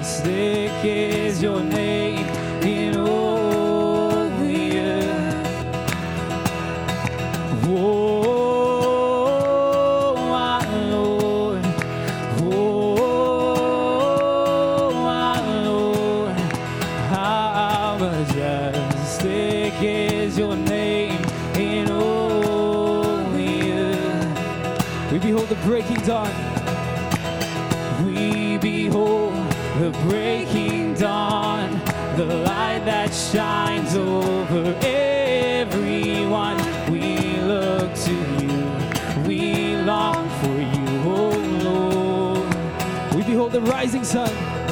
majestic is your name in all the earth. Oh, my Lord. Oh, my Lord. How majestic is your name in all the earth. We behold the breaking dawn. We behold the breaking dawn, the light that shines over everyone. We look to you, we long for you, oh Lord. We behold the rising sun.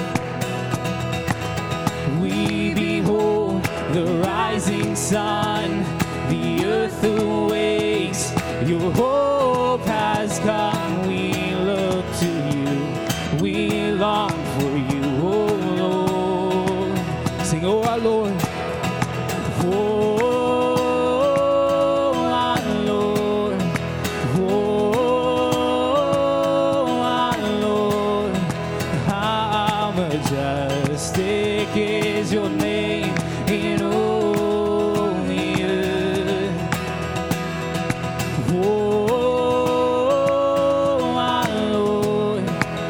We behold the rising sun. The earth awakes, your hope has come. We look to you, we long for you, oh Lord. Sing, oh our Lord. Oh, our Lord. Oh, our Lord. How majestic is your name in all the earth. Oh, our Lord.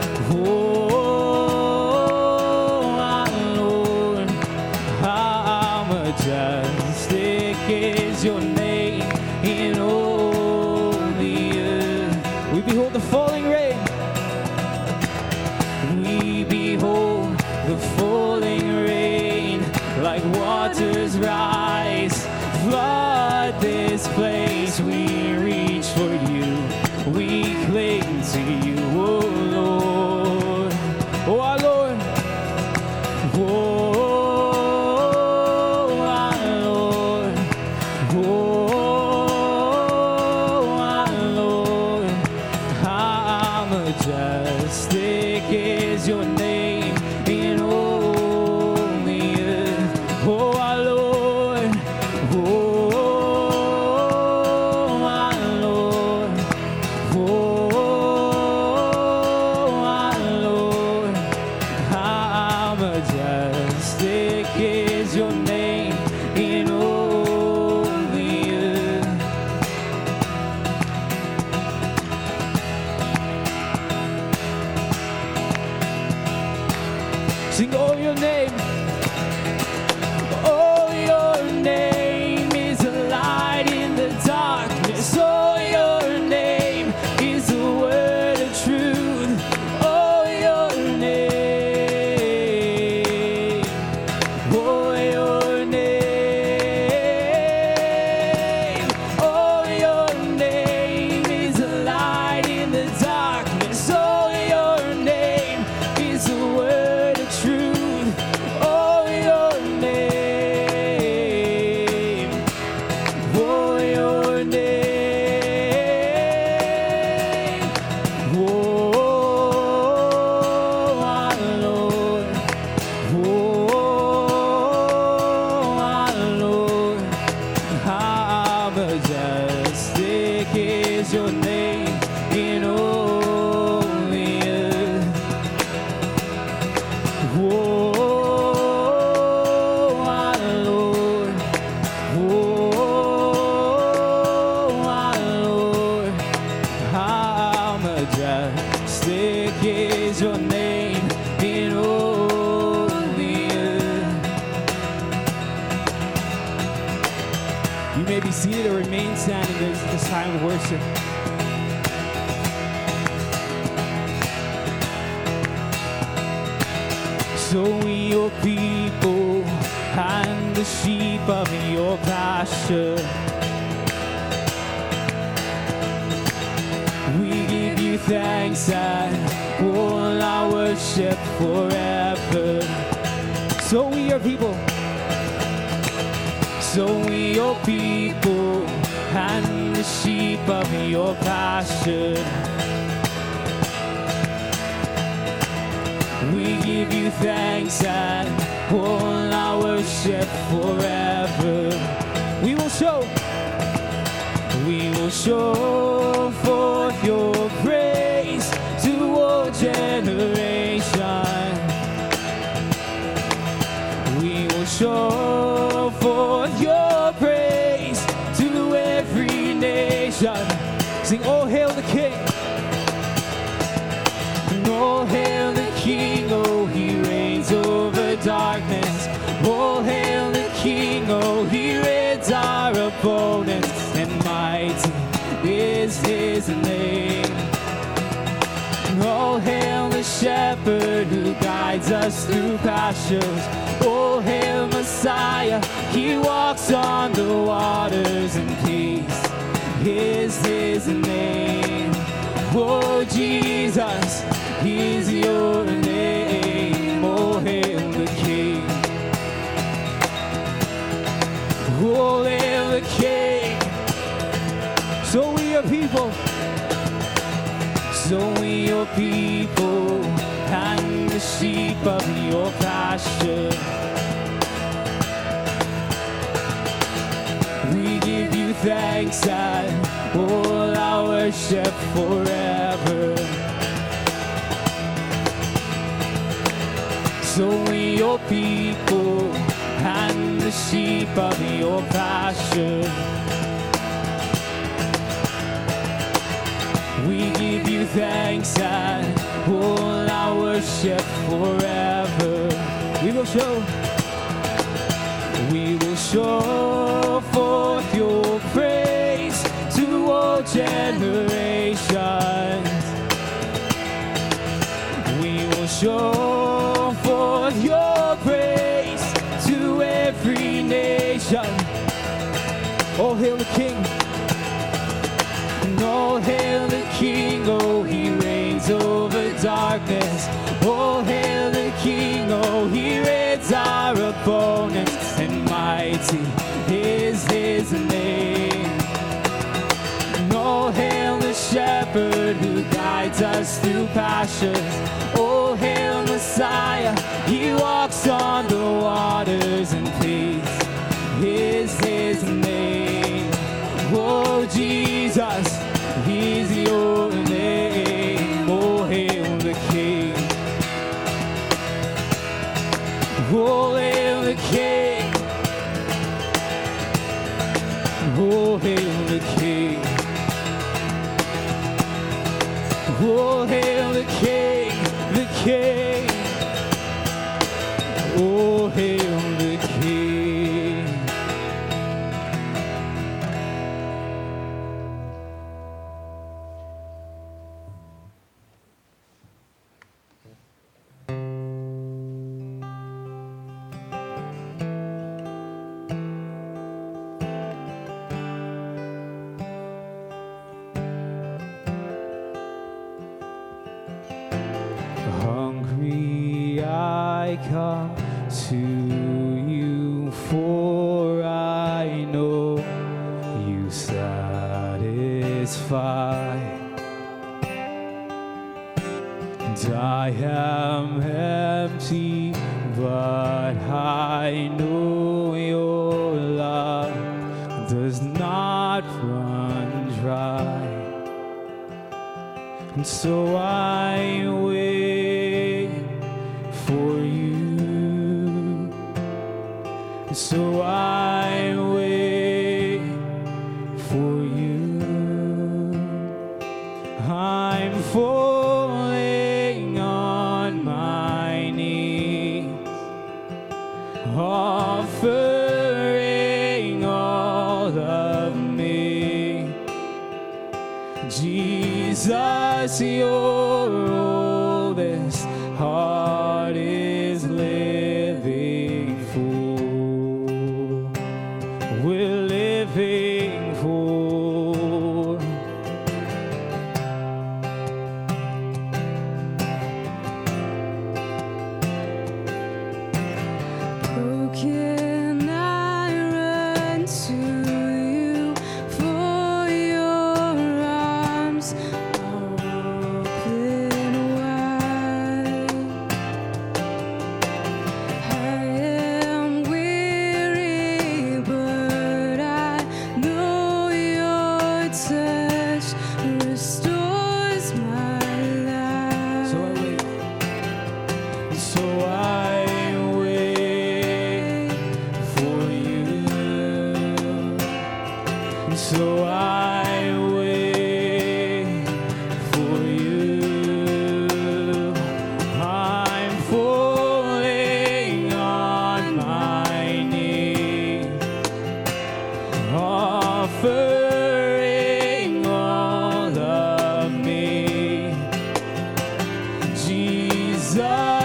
Oh, our Lord. How majestic is your name in all the earth. We behold the falling rain. We behold the falling rain, like waters rise, flood this place. We reach for you, we cling to you, oh Lord. Oh our Lord. Oh our Lord. Oh our Lord. How majestic is your name in all the earth. Oh our Lord. Oh our Lord. Oh our Lord. How majestic is your name in all the earth. Sing, oh your name. Oh your name is a light in the darkness. Oh your name is a word of truth. Oh your name. Oh your name. Oh your name is a light in the darkness. Oh your name is a word of truth. Oh your name. Oh your name. Oh our Lord. Oh our Lord. How majestic is your name in all the earth. Oh our Lord. Oh our Lord. How majestic is your name in all the earth. You may be seated or remain standing this time of worship. So we your people and the sheep of your pasture. We give you thanks and all our worship forever. So we your people. So we your people and the sheep of your pasture. We give you thanks and all our worship forever. We will show forth your praise to all generations. show forth your praise to every nation. Sing, oh, hail the King. And oh, hail the King, oh, he reigns over darkness. Oh, hail the King, oh, he rids our opponents. And mighty is his name. Oh, hail the shepherd who guides us through pastures. Oh, hail Messiah, he walks on the waters in peace. Is his name. Oh, Jesus, is your name. Oh, hail the King. Oh, hail the King. So we are people. So we your people and the sheep of your pasture. We give you thanks and all our worship forever. So we your people and the sheep of your pasture. We give you thanks and all our worship forever. We will show forth your praise to all generations. We will show forth your praise to every nation. Oh, hail the King. Oh, hail the King, oh, he reigns over darkness. Oh, hail the King, oh, he rids our opponents. And mighty is his name. Oh, hail the shepherd who guides us through pastures. Oh, hail Messiah, he walks on the waters in peace. Is his name. Oh, Jesus, he's your name. Oh, hail the King. Oh, hail the King. Oh, hail the King. Oh, hail the King, the King. Oh, hail the King. Hungry I come to you, for I know you satisfy. And I am empty, but I know your love does not run dry. And so I wait for you. And so I wait for you. I'm falling on my knees, offering all of me. Jesus, your oldest heart is living full.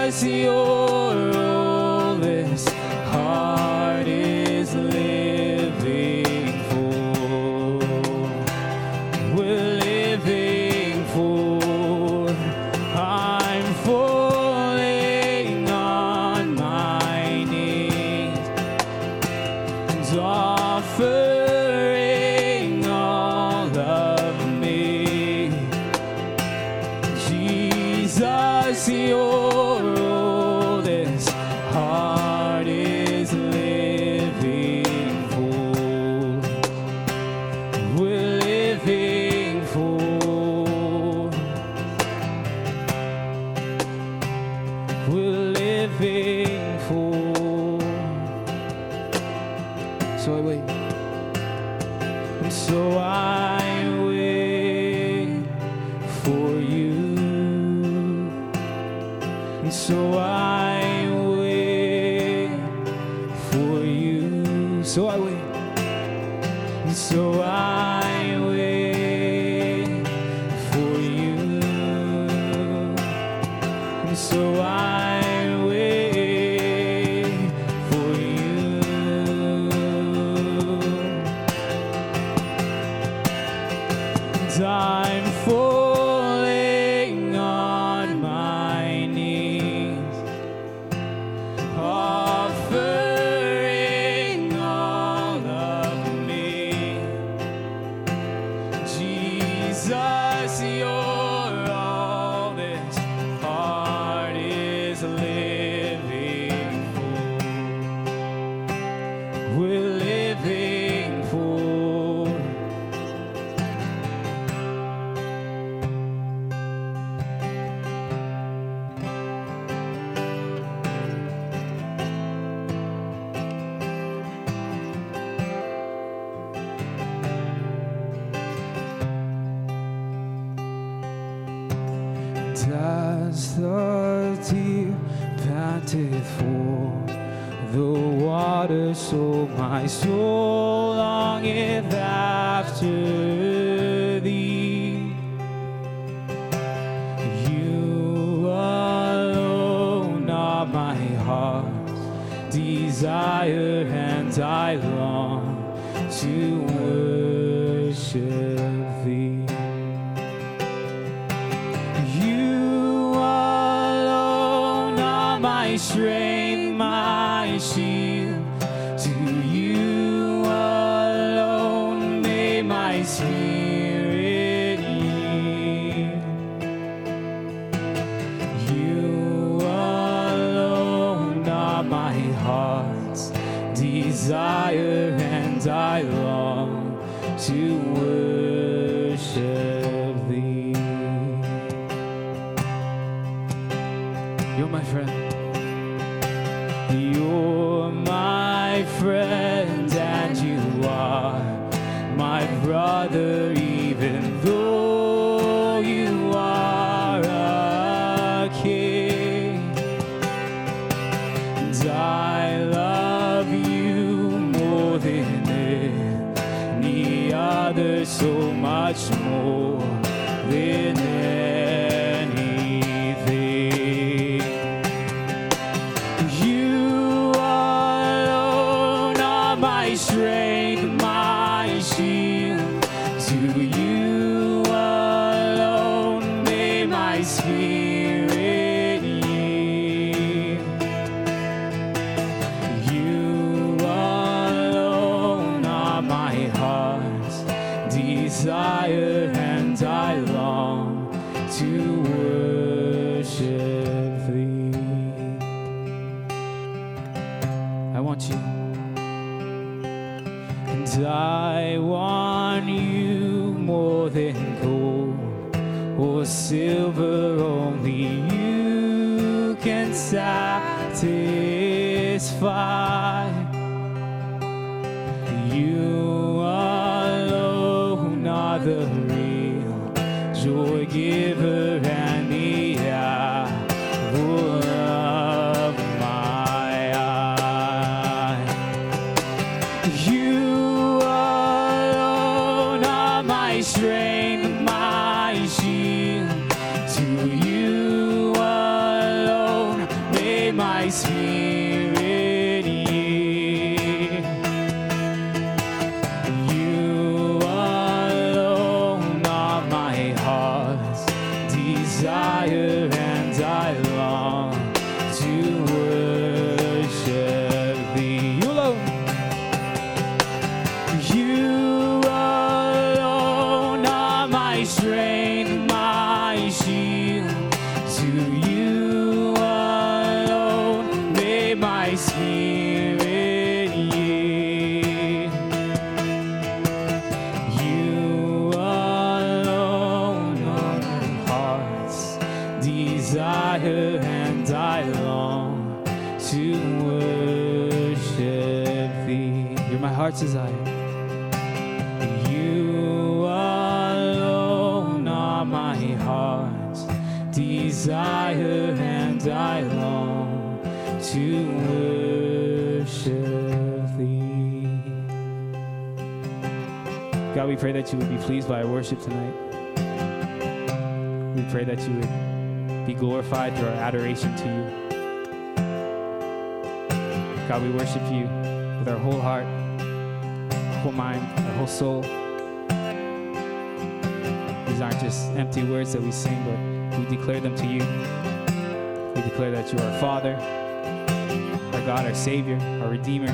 Jesus, you're all this heart is living for. We're living for. I'm falling on my knees and offering all of me. Jesus, you're all this heart is living for. We're living for. We're living for. So I wait. And so I wait for you. And so I wait for you. So I wait. And so I wait for you. And so I wait for you. And I'm falling on my knees, offering all of me. Jesus, you're all this heart is living for. We're living for. As the deer panteth for the water, so my soul longeth after thee. You alone are my heart's desire, and I long to worship thee. Strength, my shield, to you alone may my spirit yield. You alone are my heart's desire, and I long to worship thee. You're my friend. You're my friend, and you are my brother, even though you are a king. And I love you more than any other, so much more than anything. Strength, my shield, to you alone may my spirit yield. You alone are my heart's desire, and I long to worship thee. I want you. I want you more than gold or silver, only you can satisfy. You alone are the real joy giver and the apple of my eye. You alone are my strength, my shield. To you alone my spirit yield. You alone are my heart's desire, and I long to worship thee. You alone. You alone are my strength, my shield. To you alone may my spirit yield. You alone are my heart's desire, and I long to worship thee. You're my heart's desire. You alone are my heart's desire, and I long to worship thee. God, we pray that you would be pleased by our worship tonight. We pray that you would be glorified through our adoration to you. God, we worship you with our whole heart, our whole mind, our whole soul. These aren't just empty words that we sing, but we declare them to you. We declare that you are our Father, our God, our Savior, our Redeemer.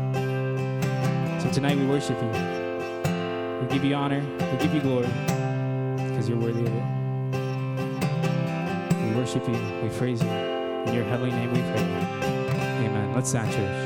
So tonight we worship you. We give you honor, we give you glory, because you're worthy of it. We worship you, we praise you. In your heavenly name we pray. Amen. Let's stand, church.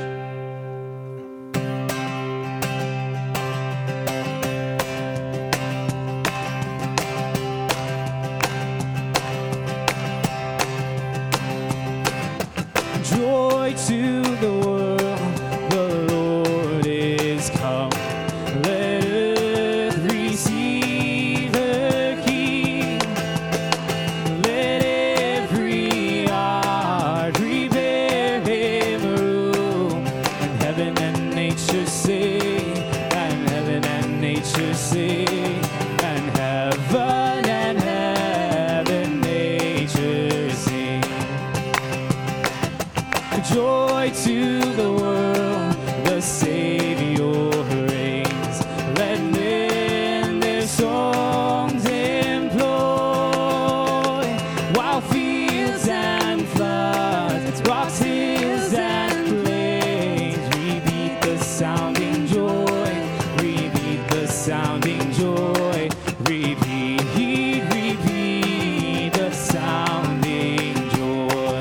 Joy to the world, the Lord is come. Let earth receive her King. Let every heart prepare him room. And heaven and nature sing, and heaven and nature sing, and heaven nature sing. Joy to the world, the Savior reigns. Let men their songs employ, while fields and floods, rocks, hills, and plains repeat the sounding joy, repeat the sounding joy, repeat the sounding joy.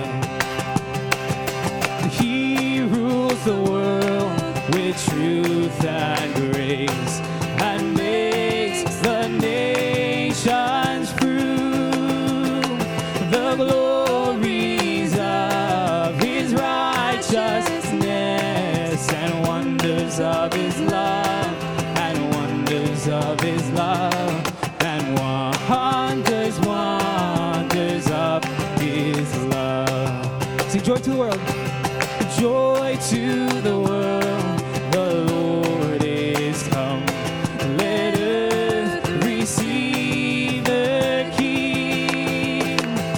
He rules the world with truth and grace, and makes the nations prove the glories of his righteousness, and wonders of his love, and wonders of his love, and wonders of his love. Sing joy to the world. Joy to the world, the Lord is come. Let earth receive the King.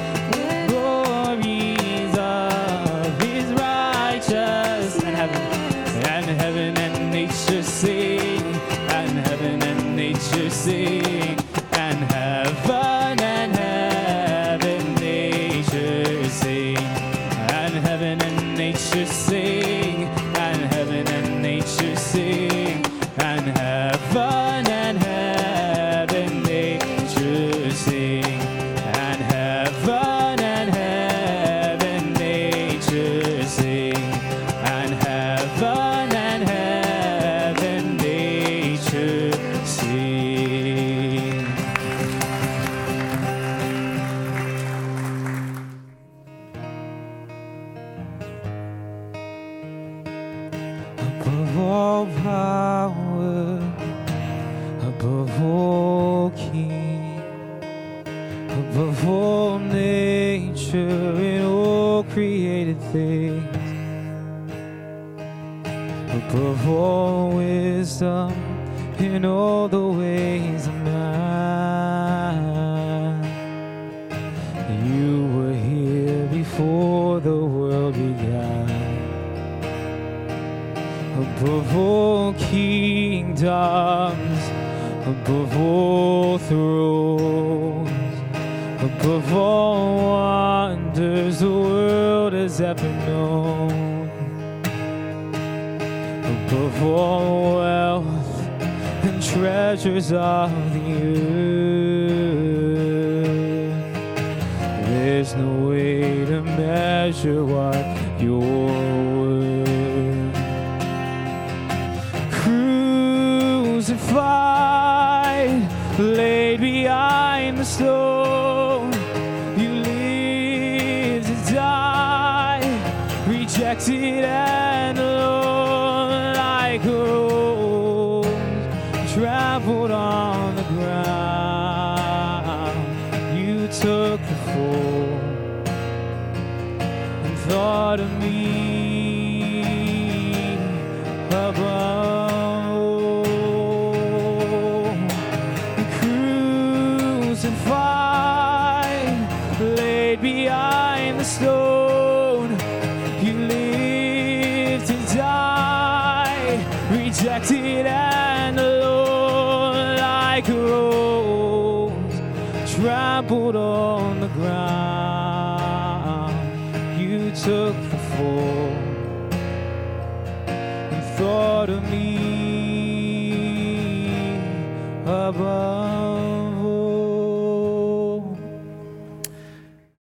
Glories of his righteousness, and heaven and nature sing, and heaven and nature sing, and heaven nature sing, and heaven and nature sing, and heaven and nature sing, and heaven nature sing, and heaven nature sing, and heaven nature sing. Above all power, above all king, above all nature and all created things, above all wisdom in all the ways of man. You were here before the world began. above all kingdoms, above all thrones, above all wonders the world has ever known, above all wealth and treasures of the earth. There's no way to measure what you're worth. Crucified, laid behind the stone, you lived to die, rejected and alone, like a rose trampled on the ground. You took the fall and thought of me above. Crucified, laid behind the stone, you lived to die, rejected and alone, like a rose trampled on the ground. You took the fall and thought of me above.